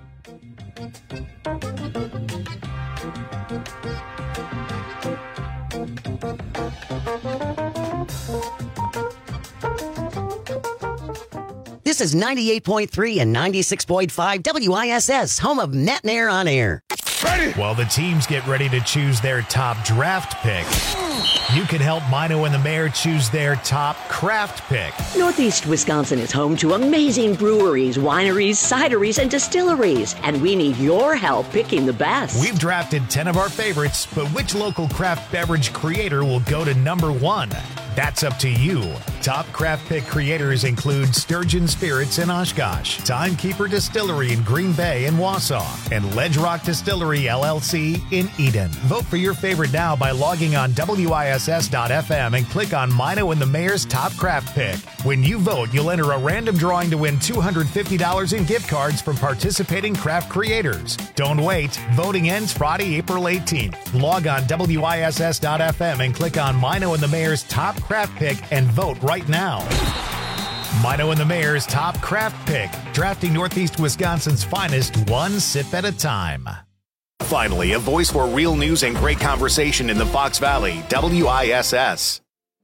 This is ninety-eight point three and ninety-six point five W I S S, home of McNair on Air. Ready? While the teams get ready to choose their top draft pick, you can help Mino and the Mayor choose their top craft pick. Northeast Wisconsin is home to amazing breweries, wineries, cideries, and distilleries, and we need your help picking the best. We've drafted ten of our favorites, but which local craft beverage creator will go to number one? That's up to you. Top craft pick creators include Sturgeon Spirits in Oshkosh, Timekeeper Distillery in Green Bay and Wausau, and Ledge Rock Distillery, L L C in Eden. Vote for your favorite now by logging on W I S S dot F M and click on Mino and the Mayor's Top Craft Pick. When you vote, you'll enter a random drawing to win two hundred fifty dollars in gift cards from participating craft creators. Don't wait. Voting ends Friday, April eighteenth. Log on W I S S dot F M and click on Mino and the Mayor's Top Craft Pick and vote right now. Mino and the Mayor's Top Craft Pick, drafting Northeast Wisconsin's finest one sip at a time. Finally, a voice for real news and great conversation in the Fox Valley, W I S S.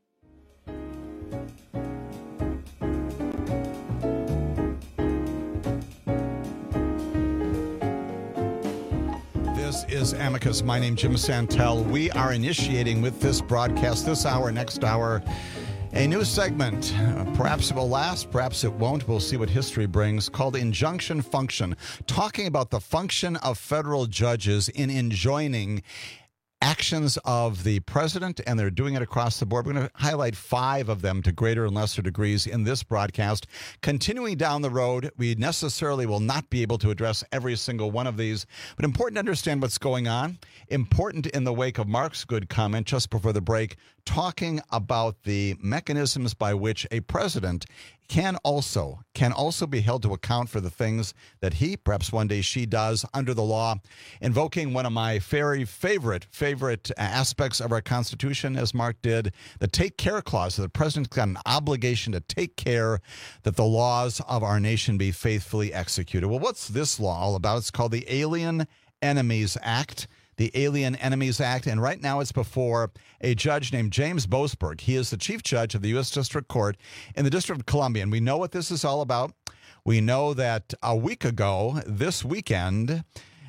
This is Amicus. My name is Jim Santel. We are initiating with this broadcast, this hour, next hour, a new segment. Uh, perhaps it will last, perhaps it won't. We'll see what history brings, called Injunction Function, talking about the function of federal judges in enjoining actions of the president, and they're doing it across the board. We're going to highlight five of them to greater and lesser degrees in this broadcast. Continuing down the road, we necessarily will not be able to address every single one of these, but important to understand what's going on. Important in the wake of Mark's good comment just before the break, talking about the mechanisms by which a president can also can also be held to account for the things that he, perhaps one day she, does under the law, invoking one of my very favorite, favorite aspects of our Constitution, as Mark did, the Take Care Clause. So the president's got an obligation to take care that the laws of our nation be faithfully executed. Well, what's this law all about? It's called the Alien Enemies Act. The Alien Enemies Act, and right now it's before a judge named James Boasberg. He is the chief judge of the U S District Court in the District of Columbia, and we know what this is all about. We know that a week ago, this weekend,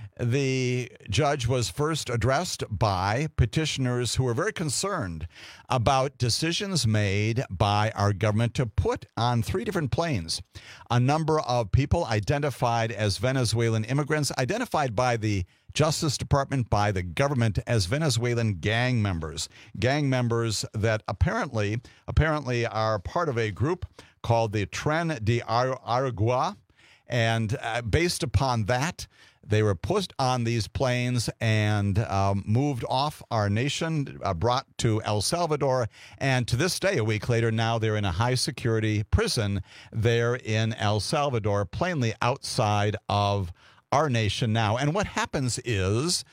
the judge was first addressed by petitioners who were very concerned about decisions made by our government to put on three different planes a number of people identified as Venezuelan immigrants, identified by the Justice Department, by the government, as Venezuelan gang members. Gang members that apparently apparently are part of a group called the Tren de Aragua. And uh, based upon that, they were put on these planes and um, moved off our nation, uh, brought to El Salvador. And to this day, a week later, now they're in a high-security prison there in El Salvador, plainly outside of our nation now. And what happens is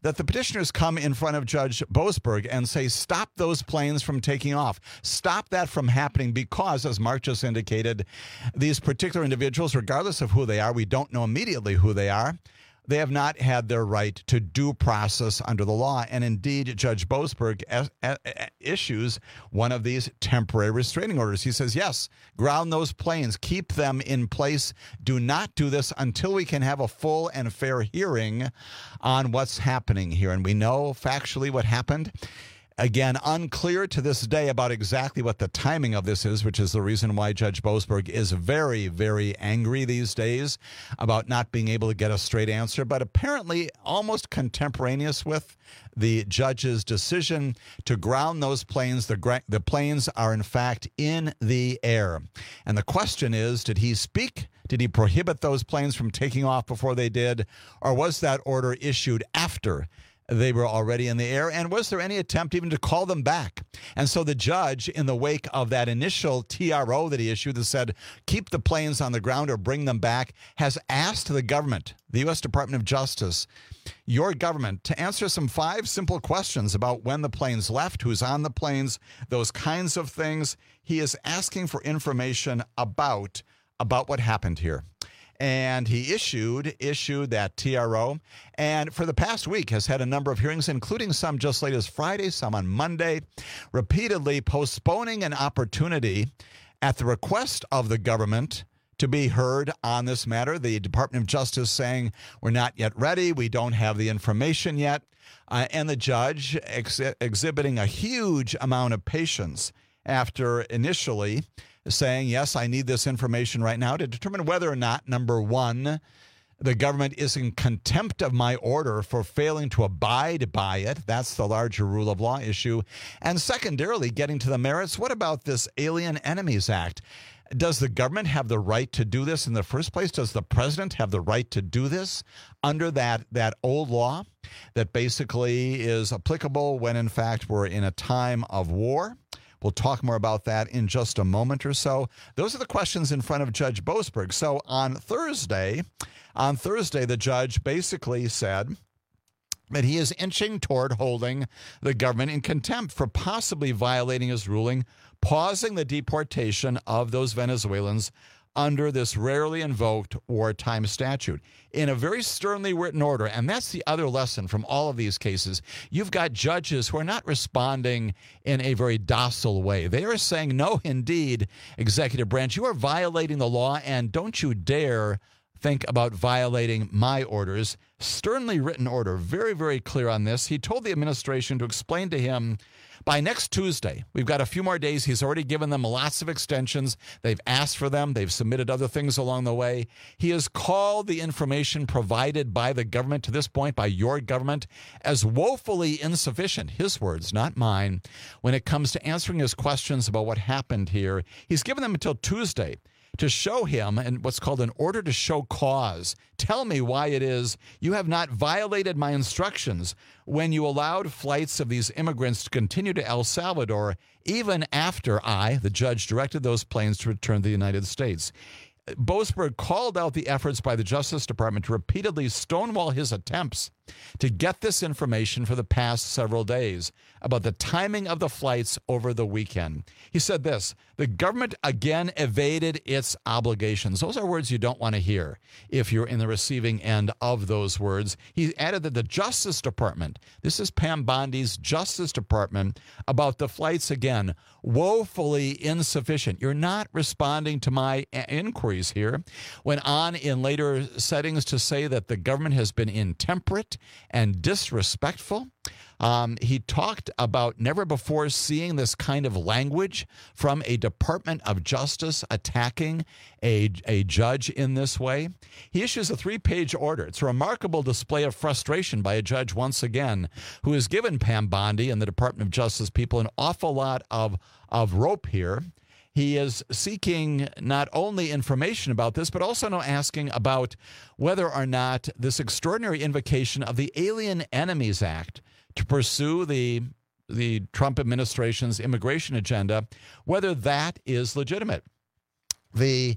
that the petitioners come in front of Judge Boasberg and say, stop those planes from taking off. Stop that from happening because, as Mark just indicated, these particular individuals, regardless of who they are, we don't know immediately who they are, they have not had their right to due process under the law. And indeed, Judge Boasberg a- a- a- issues one of these temporary restraining orders. He says, yes, ground those planes, keep them in place. Do not do this until we can have a full and fair hearing on what's happening here. And we know factually what happened. Again, unclear to this day about exactly what the timing of this is, which is the reason why Judge Boasberg is very, very angry these days about not being able to get a straight answer, but apparently almost contemporaneous with the judge's decision to ground those planes. The, gra- the planes are, in fact, in the air. And the question is, did he speak? Did he prohibit those planes from taking off before they did? Or was that order issued after they were already in the air? And was there any attempt even to call them back? And so the judge, in the wake of that initial T R O that he issued that said, keep the planes on the ground or bring them back, has asked the government, the U S Department of Justice, your government, to answer some five simple questions about when the planes left, who's on the planes, those kinds of things. He is asking for information about, about what happened here. And he issued issued that T R O, and for the past week has had a number of hearings, including some just late as Friday, some on Monday, repeatedly postponing an opportunity at the request of the government to be heard on this matter. The Department of Justice saying, we're not yet ready, we don't have the information yet, uh, and the judge ex- exhibiting a huge amount of patience after initially saying, yes, I need this information right now to determine whether or not, number one, the government is in contempt of my order for failing to abide by it. That's the larger rule of law issue. And secondarily, getting to the merits, what about this Alien Enemies Act? Does the government have the right to do this in the first place? Does the president have the right to do this under that, that old law that basically is applicable when, in fact, we're in a time of war? We'll talk more about that in just a moment or so. Those are the questions in front of Judge Boasberg. So on Thursday, on Thursday, the judge basically said that he is inching toward holding the government in contempt for possibly violating his ruling, pausing the deportation of those Venezuelans under this rarely invoked wartime statute in a very sternly written order. And that's the other lesson from all of these cases. You've got judges who are not responding in a very docile way. They are saying, no, indeed, executive branch, you are violating the law, and don't you dare think about violating my orders. Sternly written order, very, very clear on this. He told the administration to explain to him by next Tuesday. We've got a few more days. He's already given them lots of extensions. They've asked for them. They've submitted other things along the way. He has called the information provided by the government to this point, by your government, as woefully insufficient, his words, not mine, when it comes to answering his questions about what happened here. He's given them until Tuesday to show him in what's called an order to show cause. Tell me why it is you have not violated my instructions when you allowed flights of these immigrants to continue to El Salvador, even after I, the judge, directed those planes to return to the United States. Boasberg called out the efforts by the Justice Department to repeatedly stonewall his attempts to get this information for the past several days about the timing of the flights over the weekend. He said this, the government again evaded its obligations. Those are words you don't want to hear if you're in the receiving end of those words. He added that the Justice Department, this is Pam Bondi's Justice Department, about the flights again, woefully insufficient. You're not responding to my inquiries here. Went on in later settings to say that the government has been intemperate and disrespectful. Um, he talked about never before seeing this kind of language from a Department of Justice attacking a, a judge in this way. He issues a three-page order. It's a remarkable display of frustration by a judge once again, who has given Pam Bondi and the Department of Justice people an awful lot of, of rope here. He is seeking not only information about this, but also now asking about whether or not this extraordinary invocation of the Alien Enemies Act to pursue the the Trump administration's immigration agenda, whether that is legitimate. The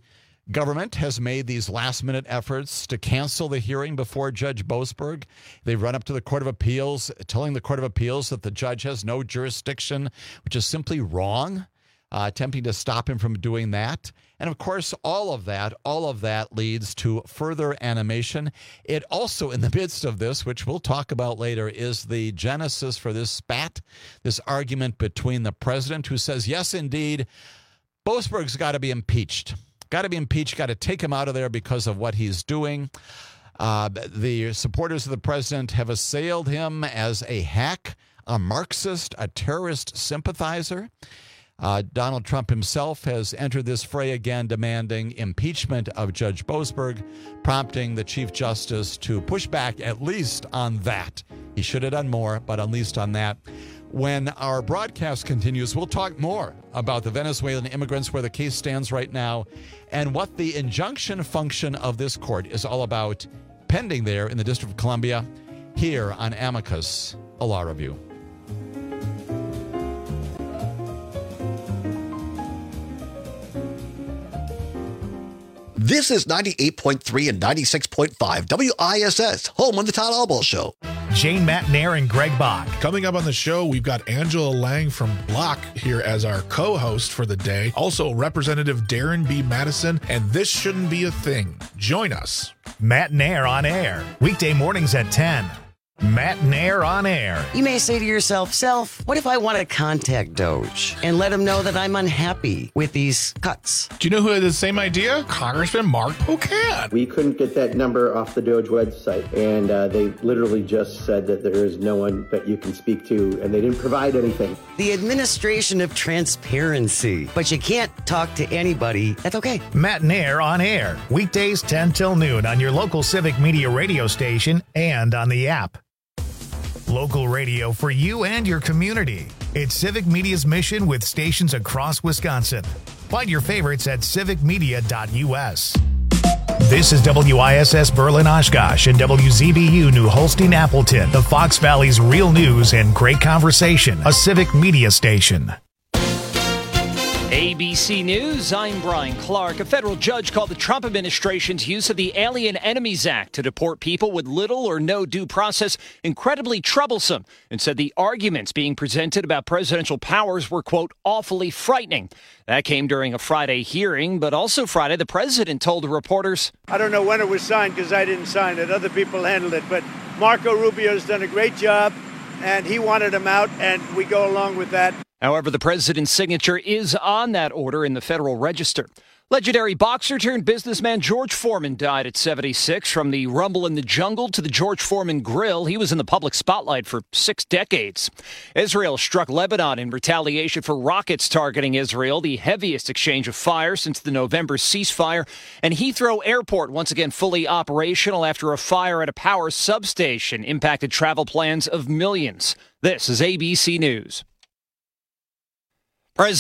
government has made these last-minute efforts to cancel the hearing before Judge Boasberg. They run up to the Court of Appeals, telling the Court of Appeals that the judge has no jurisdiction, which is simply wrong, uh, attempting to stop him from doing that. And, of course, all of that, all of that leads to further animation. It also, in the midst of this, which we'll talk about later, is the genesis for this spat, this argument between the president, who says, yes, indeed, Boasberg's got to be impeached. Got to be impeached, got to take him out of there because of what he's doing. Uh, the supporters of the president have assailed him as a hack, a Marxist, a terrorist sympathizer. Uh, Donald Trump himself has entered this fray again, demanding impeachment of Judge Boasberg, prompting the Chief Justice to push back at least on that. He should have done more, but at least on that. When our broadcast continues, we'll talk more about the Venezuelan immigrants, where the case stands right now, and what the injunction function of this court is all about, pending there in the District of Columbia, here on Amicus, a Law Review. This is ninety-eight point three and ninety-six point five W I S S, home of the Todd Albaugh Show. Jane Matnair and Greg Bach. Coming up on the show, we've got Angela Lang from Block here as our co-host for the day. Also, Representative Darren B. Madison, and This Shouldn't Be a Thing. Join us. Matnair on air, weekday mornings at ten. Matnair on air. You may say to yourself, Self, what if I want to contact Doge and let him know that I'm unhappy with these cuts? Do you know who had the same idea? Congressman Mark Pocan. We couldn't get that number off the Doge website, and uh, they literally just said that there is no one that you can speak to, and they didn't provide anything. The administration of transparency. But you can't talk to anybody. That's okay. Matnair on air, weekdays ten till noon on your local Civic Media radio station and on the app. Local radio for you and your community. It's Civic Media's mission with stations across Wisconsin. Find your favorites at civic media dot U S. This is W I S S Berlin Oshkosh and W Z B U New Holstein Appleton, the Fox Valley's real news and great conversation, a Civic Media station. A B C News, I'm Brian Clark. A federal judge called the Trump administration's use of the Alien Enemies Act to deport people with little or no due process incredibly troublesome, and said the arguments being presented about presidential powers were, quote, awfully frightening. That came during a Friday hearing, but also Friday, the president told the reporters, I don't know when it was signed because I didn't sign it. Other people handled it. But Marco Rubio's done a great job, and he wanted him out, and we go along with that. However, the president's signature is on that order in the Federal Register. Legendary boxer turned businessman George Foreman died at seventy-six. From the Rumble in the Jungle to the George Foreman Grill, he was in the public spotlight for six decades. Israel struck Lebanon in retaliation for rockets targeting Israel, the heaviest exchange of fire since the November ceasefire. And Heathrow Airport once again fully operational after a fire at a power substation impacted travel plans of millions. This is A B C News.